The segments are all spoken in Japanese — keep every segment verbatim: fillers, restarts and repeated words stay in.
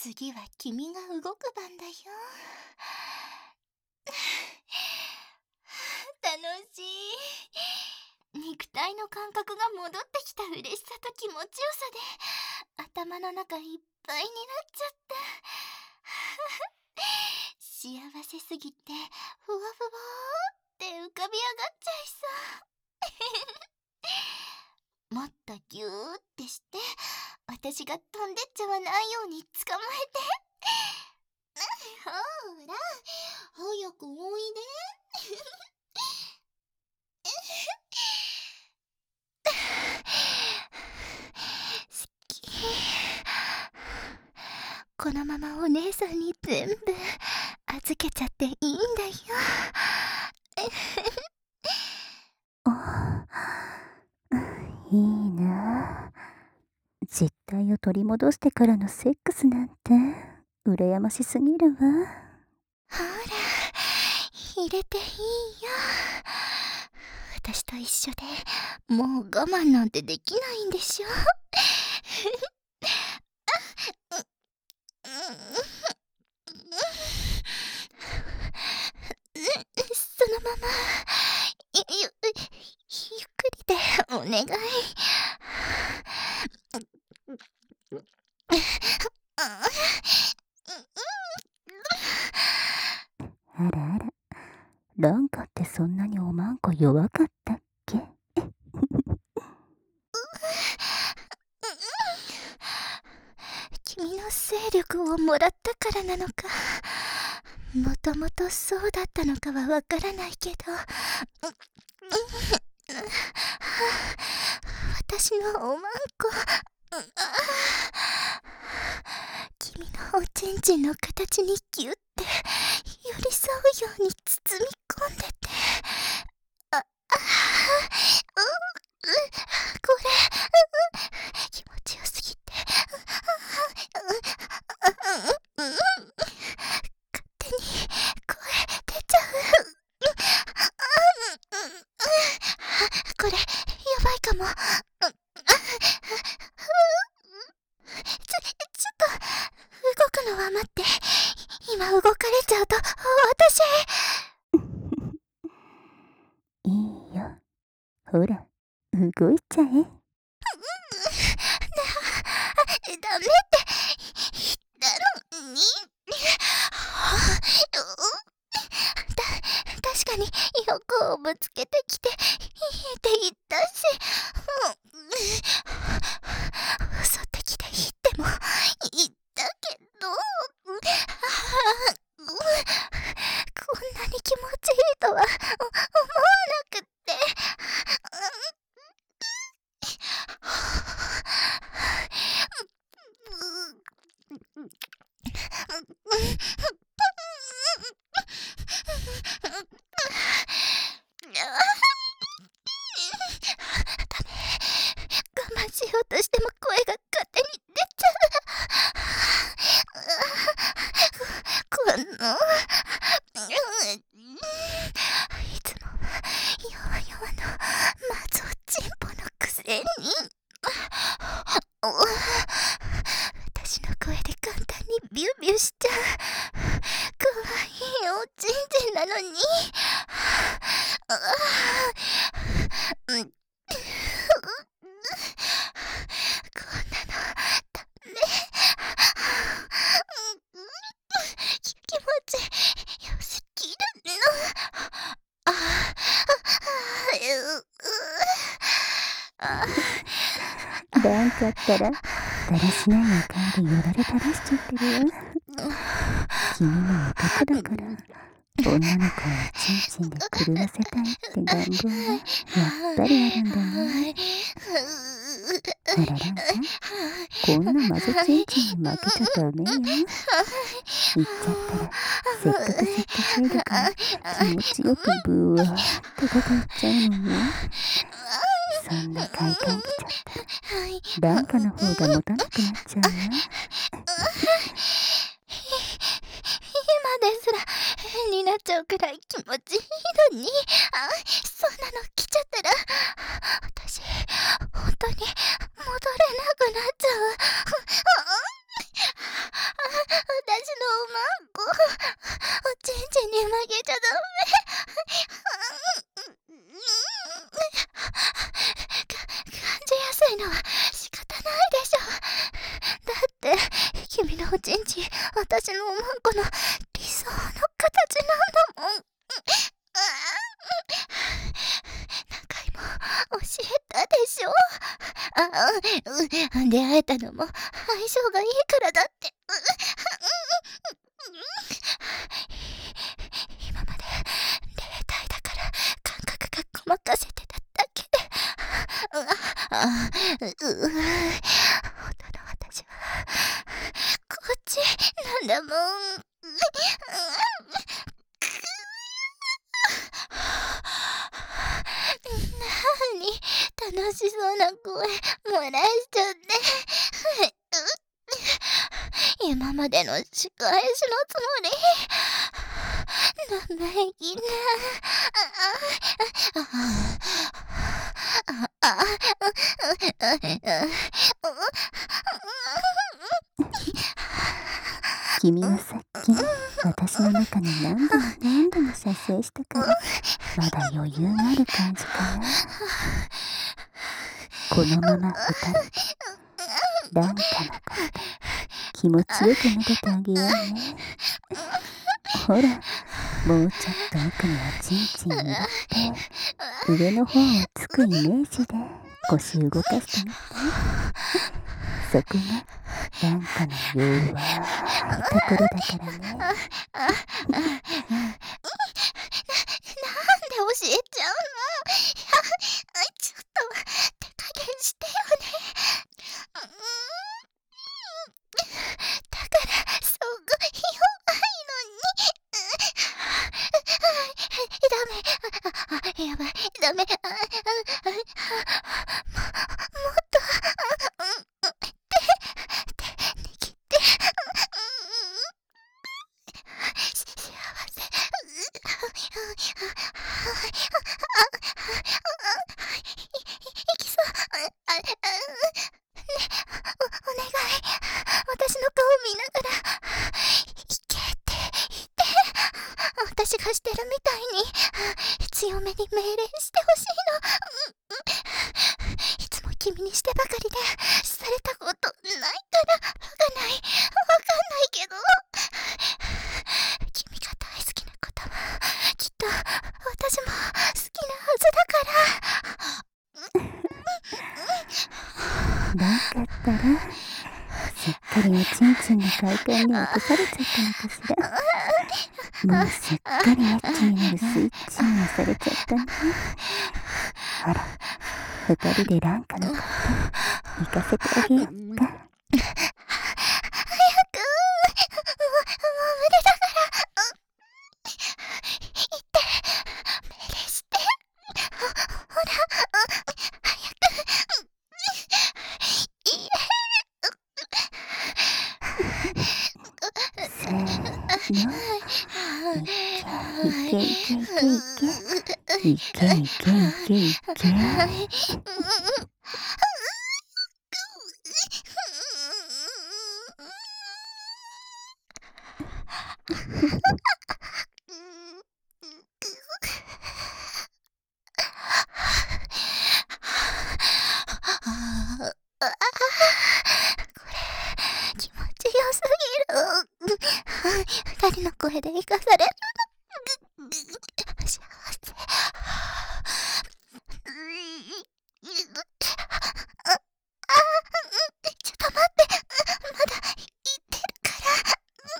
次は君が動く番だよ。楽しい。肉体の感覚が戻ってきた嬉しさと気持ちよさで頭の中いっぱいになっちゃった。幸せすぎてふわふわって浮かび上がっちゃいそう。もっとギューってして私が飛んでっちゃわないように捕まえて。ほら早くおいで。好き。このままお姉さんに全部預けちゃっていいんだよ。 いいな。実態を取り戻してからのセックスなんて羨ましすぎるわ。 ほら入れていいよ。私と一緒でもう我慢なんてできないんでしょ。そのままゆゆゆっくりでお願い。 あらあら、ランカってそんなにおまんこ弱かったっけ？ 君の勢力をもらったからなのか、もともとそうだったのかはわからないけど、私のおまんこ、君のおちんちんの形にギュッて寄り添うように包み込んでて、あ、あ、う、う、これ、気持ちよすぎて、勝手に声出ちゃう。これやばいかも。ちょ、ちょっと動くのは待って。今動かれちゃうと私。 いいよ。ほら、動いちゃえ。 ダメって言ったのに。た、確かに横をぶつけてきてって言ったし、襲ってきて言っても言ったけど、こんなに気持ちいいとは思わなくって。我慢しようとしても声が勝手に出ちゃう。このいつも弱々のマゾチンポのくせに私の声で簡単にビュービューしちゃうかわいいおちんちんなのに。うんこんなのダメ。き気持ちよすぎるの。ああランカったらだらしないおかんでよだれ垂らしちゃってるよ。君も男だから女の子をちんちんで狂わせたいって願望はやっぱりあるんだね。あらランカ、こんなマゾちんちんに負けちゃダメよ。言っちゃったらせっかく吸った精力が気持ちよくブワーって出ていっちゃうのよ。そんな快感来ちゃったらランカの方が持たなくなっちゃうわ。 今ですら変になっちゃうくらい気持ちいいのに。あ、そんなの来ちゃったら私本当に戻れなくなっちゃう。 おちんちん、私のおまんこの理想の形なんだもん。何回も教えたでしょ。あ、うん、出会えたのも相性がいいからだって。今まで霊体だから感覚がごまかせてただけで。あ、う、う、本当の私はこっちなんだもん。なに楽しそうな声漏らしちゃって。今までの仕返しのつもり。生意気な。 君はさっき私の中に何度も何度も射精したからまだ余裕がある感じかな。このまま二人ランカのこと気持ちよく撫でてあげようね。ほら、もうちょっと奥におちんちん入れて上の方をつくイメージで腰動かしてみて。そこがランカの弱いところだからね。 なんで教えちゃうの。ちょっと手加減してよね。だからすごい弱いのに。ダメ。やばい。ダメ。もっと手握って。幸せ。いきそう。あ、ね、お、お願い。私の顔見ながら、いけって言って。私がしてるみたいに、強めに命令してほしいの。いつも君にしてばかりで、されたことないから、わかんない。わかんないけど。君が大好きなことは、きっと私も好きなはずだから。 なんかったらすっかりおちんちんの快感に落とされちゃったのかしら。もうすっかりエッチになるスイッチに押されちゃったね。ほら、二人でランカのこと行かせてあげよっか。 早く。もう、もう無理だから。言って、命令して。ほら、早く。いいえ。 せーの。いけいけいけいけいけいけいけいけいけ。 気持ちよすぎる。二人の声で生かされる。幸せ。ちょっと待って。まだ言ってるから。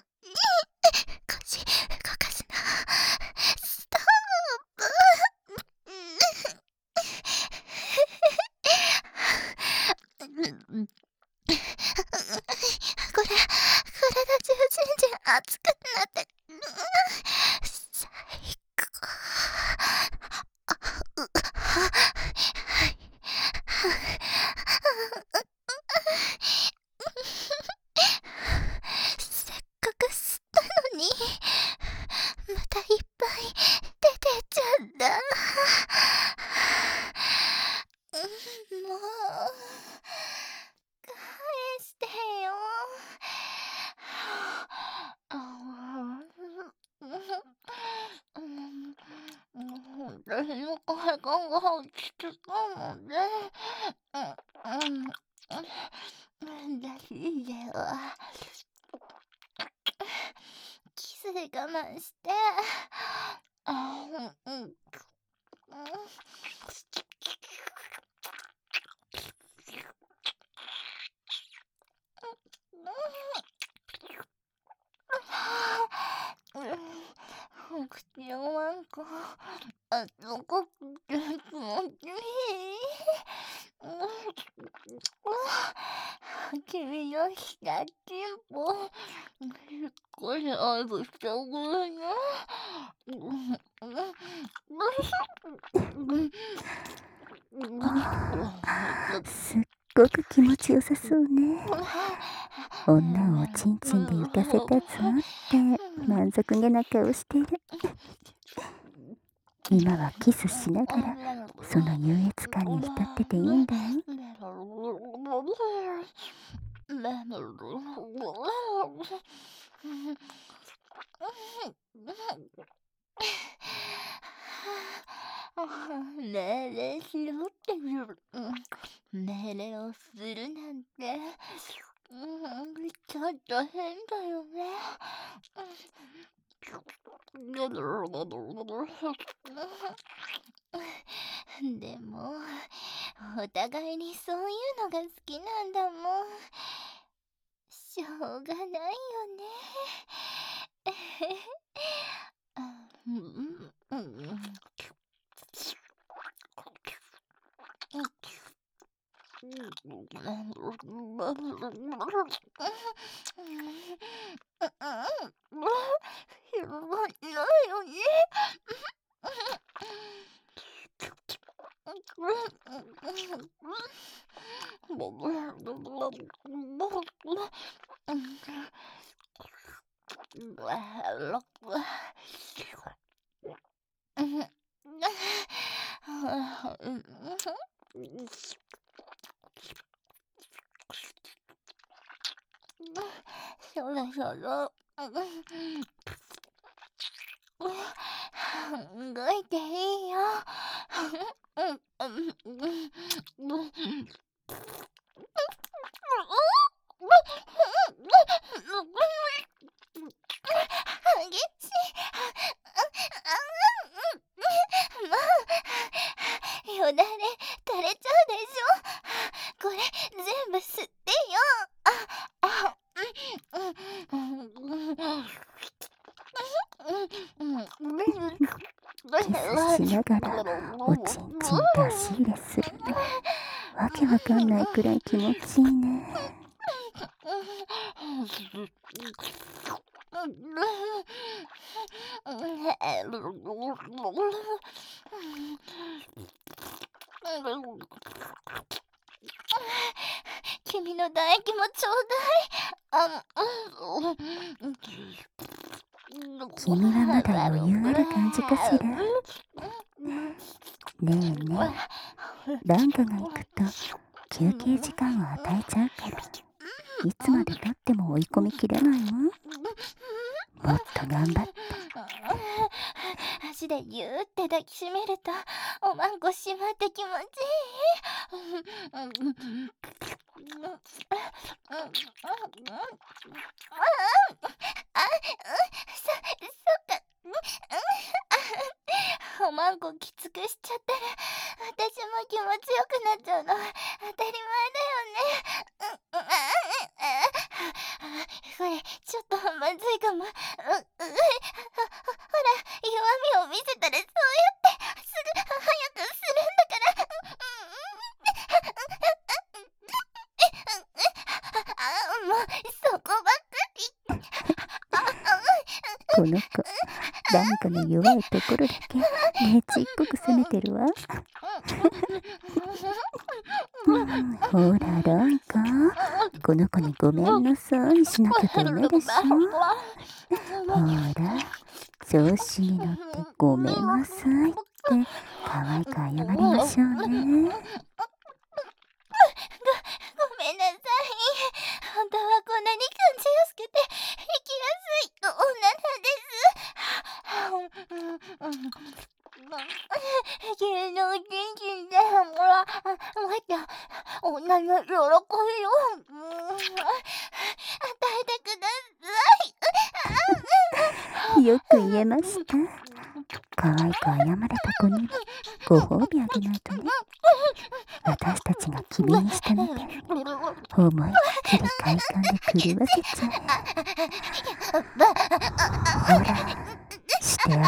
腰動かすな。ストップ。これ、体中全然熱くなって、最高。せっかく吸ったのに、またいっぱい出てっちゃった。もう、返してよ。私の快感が落ち着くので、うん、うん、だしでは。 我慢して。あうんうんうん口のワンコあったかくて気持ちいい。君の下っちんぽしっかり愛撫してあげるね。 すっごく気持ちよさそうね。女をおちんちんで浮かせたぞって満足げな顔してる。今はキスしながらその優越感に浸ってていいんだよ。 命令しろっていう命令をするなんて、うん、ちょっと変だよね。でもお互いにそういうのが好きなんだもん。しょうがないよね。うんうん広がってないよね。そろそろ動いていいよ。激しい。よだれ垂れちゃうでしょ。これ全部吸ってよ。あ、 キスしながらおちんちん出し入れするのわけわかんないくらい気持ちいいね。 君の唾液もちょうだい。あ君はまだ余裕ある感じかしら。ねえねえ、ランカが行くと休憩時間を与えちゃうからいつまでたっても追い込みきれないわ。もっと頑張って。 足でギューって抱きしめるとおまんこしまって気持ちいい。そ、そっか。おまんこきつくしちゃったら私も気持ちよくなっちゃうの当たり前だよね。これちょっとまずいかも。ううほら弱みを見せたらそうやってすぐ早くするんだから。あもうそこばっかり。 この子ランカの弱いところだけねちっこく攻めてるわ。ほらランカ、この子にごめんなさいしなきゃダメでしょ。ほら調子に乗ってごめんなさいって可愛く謝りましょうね。 ごめんなさい。本当はこんなに感じやすくて生きやすい女なんです。君のおちんちんでほらまた女の喜びを与えてください。 よく言えました。可愛く謝れた子にご褒美あげないとね。私たちが機敏にしてみて、思いっきり快感で狂わせちゃう。ほら、してあげて。 そこ、おまん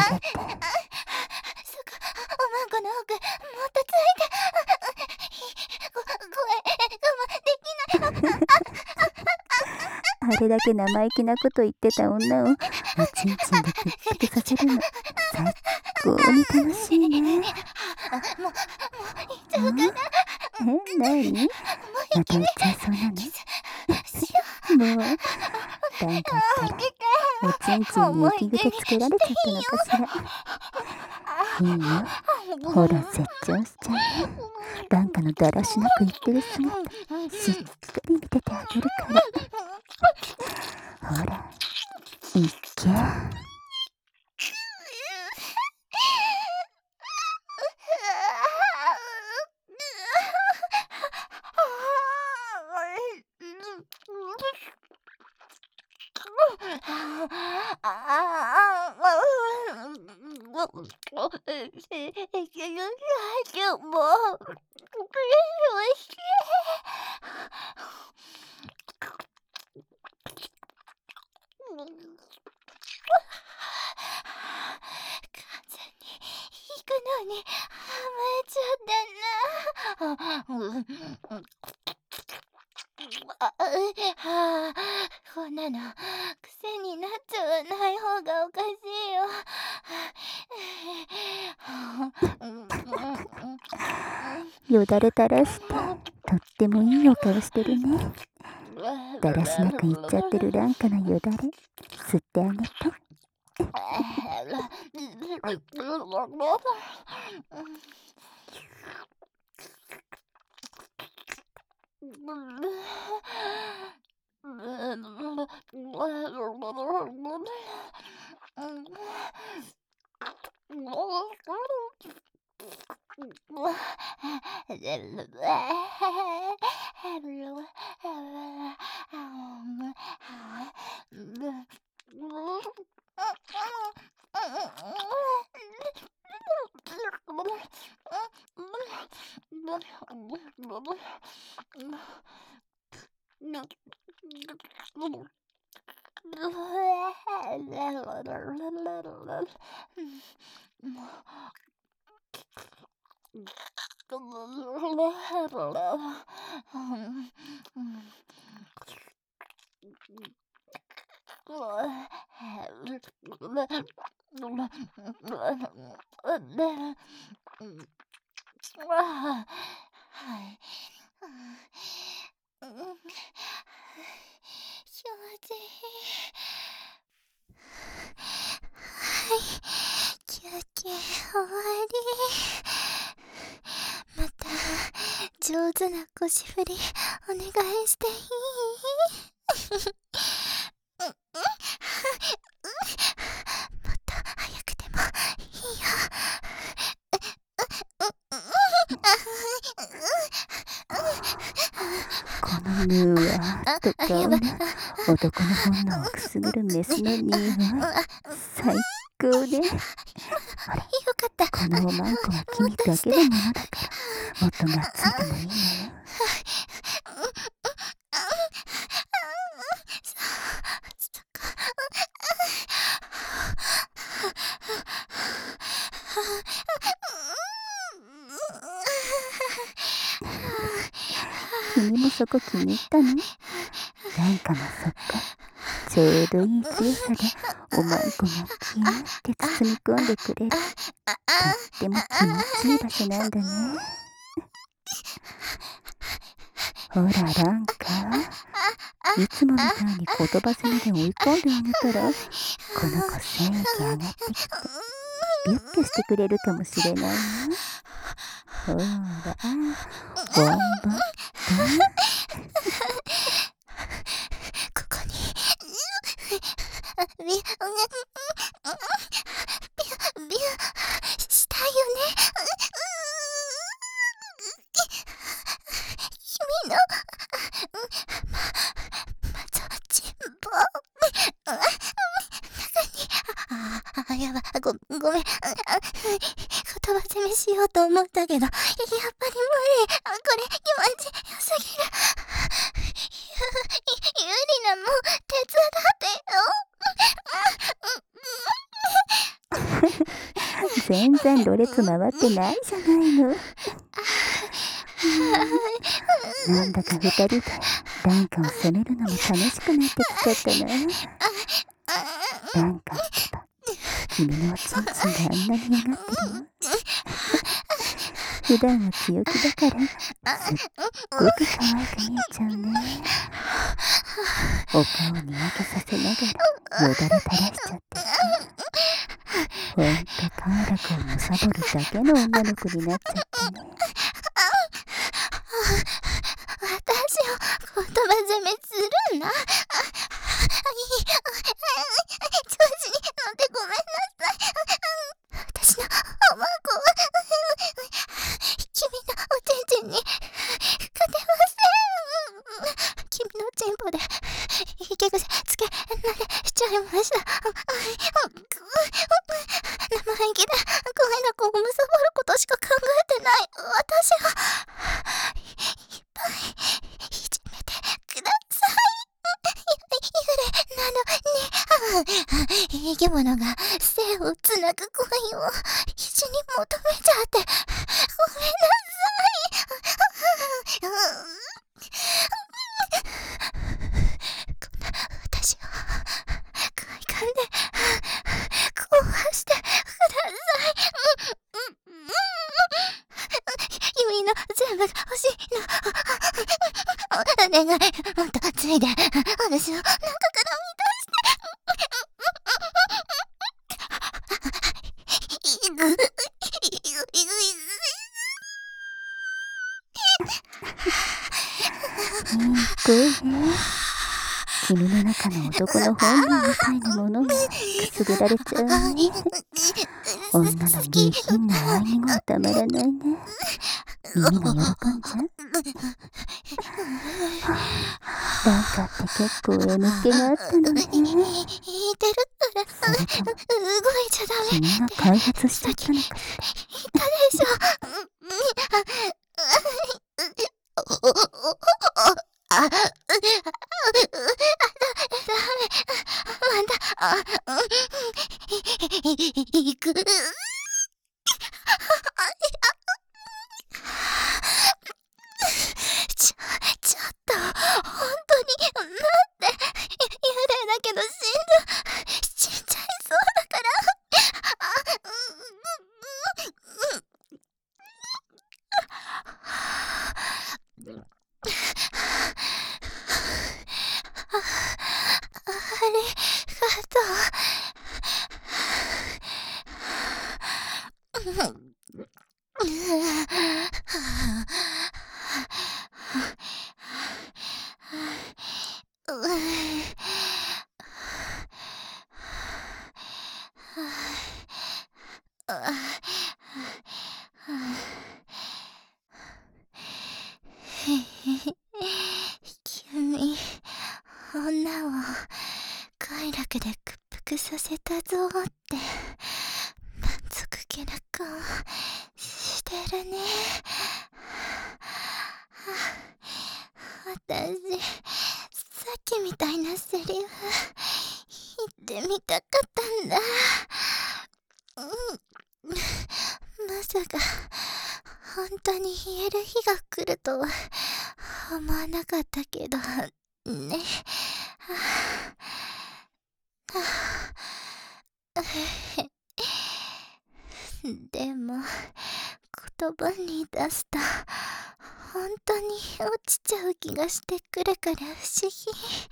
この奥、もっとついて。こ、声、我慢できない。 あれだけ生意気なこと言ってた女をおちんちんでくっつけさせるの最高に楽しいね。 もう、もう、いっちゃうかな。 え、なに？また言っちゃいそうなの？もう、なんかあったらおちんちんに雪癖つけられちゃったのかしら。いいよ、ほら絶頂しちゃうね。ランカのだらしなく言ってる姿しっかり見ててあげるから。ほら、いっけ。 に甘えちゃったな。あ、はあ、こんなの癖になっちゃわない方がおかしいよ。よだれ垂らしてとってもいいお顔してるね。だらしなく言っちゃってるランカのよだれ吸ってあげて。 休憩終わり。また上手な腰振りお願いしていい？もっと早くてもいいよ。 このぬわーっと香る男の本能をくすぐるメスの匂い最高で。ほら、 よかった。 このおまんこは君だけのものだから、もっとがっついてもいいのよ。君もそこ気に入ったの？なんかもそこちょうどいい強さでおまんこがキューって包み込んでくれるとっても気持ちいい場所なんだね。ほらランカ、いつもみたいに言葉攻めで追い込んであげたらこの子精液上がってきてビュッてしてくれるかもしれないわ。ほら頑張ってここにビュビュビュしたいよね。君のままぞちんぼ中にあごごめん。ああ言葉攻めしようと思ったけど、やっぱり無理。あこれ気持ちよすぎる。ゆゆりなも手伝ってよ。 全然ろれつ回ってないじゃないの。なんだか二人でダンカを責めるのも楽しくなってきちゃったな。ダンカってば、君のおちんちんがあんなに嫌がってるの。普段は強気だからすっごく可愛く見えちゃうね。お顔にやけさせながらよだれ垂らしちゃってさ、ほんと快楽をむさぼるだけの女の子になっちゃったね。 私を言葉攻めするな。調子に乗ってごめんなさい。私のおまこは君のおちんちんに勝てません。君のチンポで息癖つけられちゃいました。生意気で声がこうむさぼることしか考えてない私がいっぱいいじめてください。幽霊なのに生き物が生をつなぐ恋を必死に求めちゃってごめんなさい。こんな私を快感で壊してください。君の全部が欲しいの。お願い、もっとついで私の中から満たして。いぐいぐいぐいぐいい声ね。君の中の男の本能みたいなものがくすぐられちゃうね。女の下品な愛にもたまらないね。耳が喜んじゃう。ダンカって結構 エム 気があったのね。 似てるからそれとも動いちゃダメ。 君が開発しちゃったのかしら。 言ったでしょ。あ、あ、ダメ。また、あ、行く。ちょ、ちょっと、本当に、待って。幽霊だけど死んだ。死んじゃいそうだから。あ、ありがとう。君、女を快楽で屈服させたぞって満足げな顔してるね。私、さっきみたいなセリフ言ってみたかったんだ。うん、まさか本当に言える日が来るとは思わなかったけどね。でも言葉に出すと本当に落ちちゃう気がしてくるから不思議。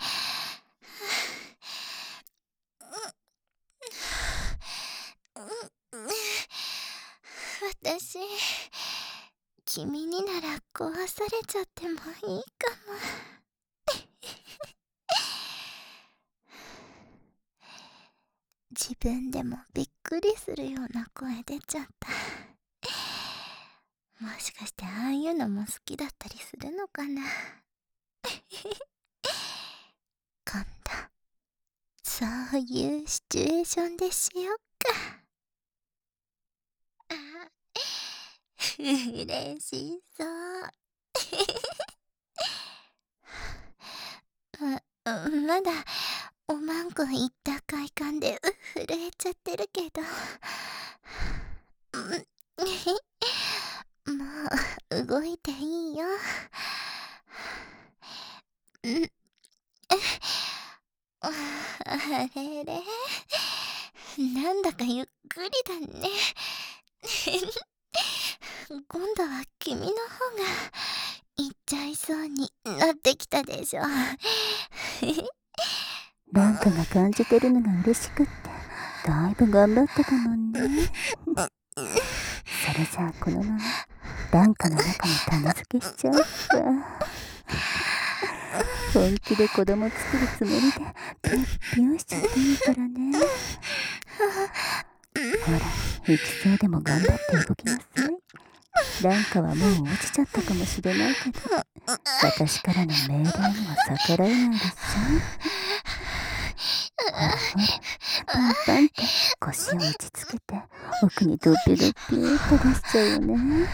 私、君になら壊されちゃってもいいかも。自分でもびっくりするような声出ちゃった。もしかしてああいうのも好きだったりするのかな。今度そういうシチュエーションでしよっか。 嬉しそう。ま、まだおまんこ行った快感で震えちゃってるけど。もう動いていいよ。ん。あれれ、なんだかゆっくりだね。今度は君の方が行っちゃいそうになってきたでしょ。 ランカが感じてるのが嬉しくってだいぶ頑張ってたもんね。それじゃあこのままランカの中に種付けしちゃうさ。本気で子供作るつもりでピュッピュンしちゃっていいからね。ほら、行きそうでも頑張って動きなさい。ランカはもう落ちちゃったかもしれないけど、私からの命令には逆らえないでしょ。ほらほら、パンパンって腰を落ち着けて奥にドピュドピューっと出しちゃうよね。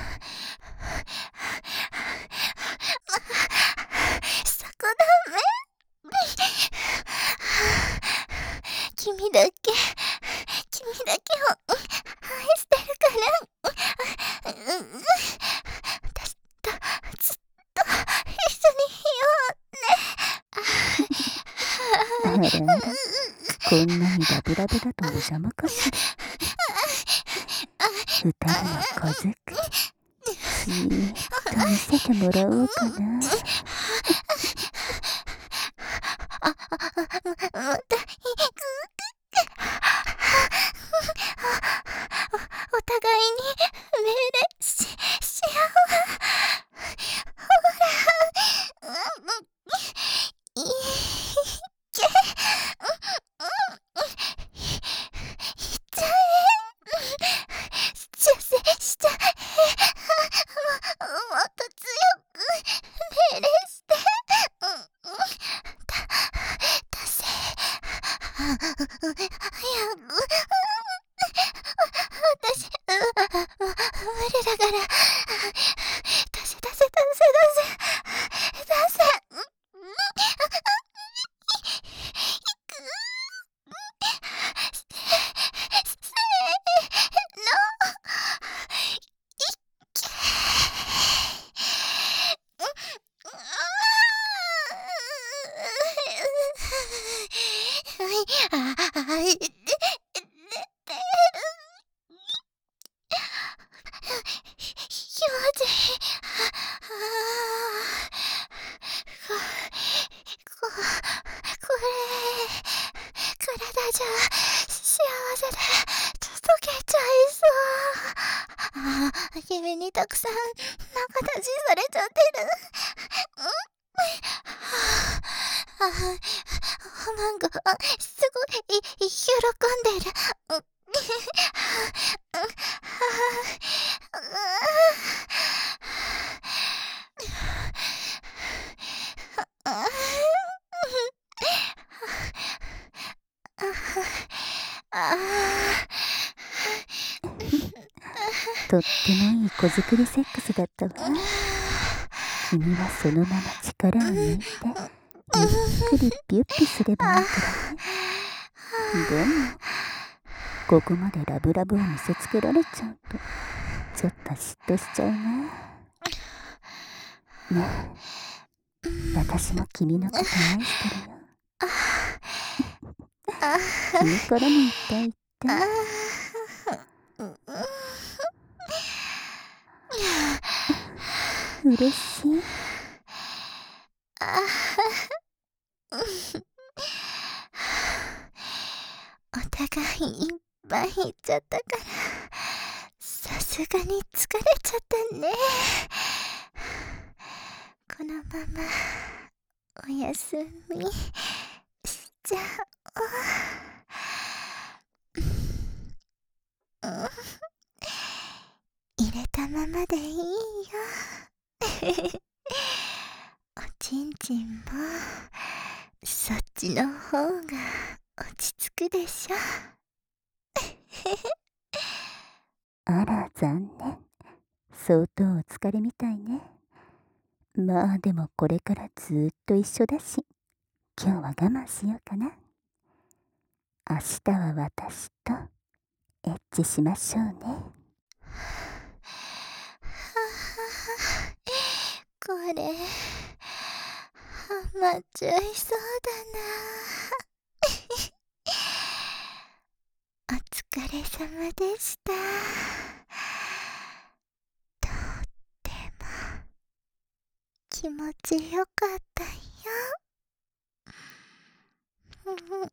そこダメ。君だけ君だけを愛してるから。私とずっと一緒にいようね。あらあら、こんなにラブラブだとお邪魔かしら。二人の子作りじーっと見せてもらおうかな。 あ、あ、また行く。お互いに命令し、し合おう。ほら、いけ。いっちゃえ。出世しちゃえ。も、もっと強く命令して。た、達成。早く。私、無理だから。出せ出せ出せ出せ。出せ。ああ、いててる。気持ちいい。こ、こ、これ、体じゃ幸せで溶けちゃいそう。ああ、君にたくさん仲立ちされちゃってる。ああ、なんか、すごい、い、喜んでる。 とってもいい子作りセックスだったわ。君はそのまま力を抜いてゆっくりピュッピすればいいからね。でもここまでラブラブを見せつけられちゃうとちょっと嫉妬しちゃうね。ねえ、私も君のこと愛してるよ。君からも言って言って。嬉しい。 お互いいっぱいいっちゃったからさすがに疲れちゃったね。このままおやすみしちゃおう。入れたままでいいよ。おちんちんもそっちの方が落ち着くでしょ。 あら残念。 相当お疲れみたいね。まあでもこれからずーっと一緒だし、今日は我慢しようかな。明日は私とエッチしましょうね。 これハマっちゃいそうだな。お疲れ様でした。とっても気持ちよかったよ。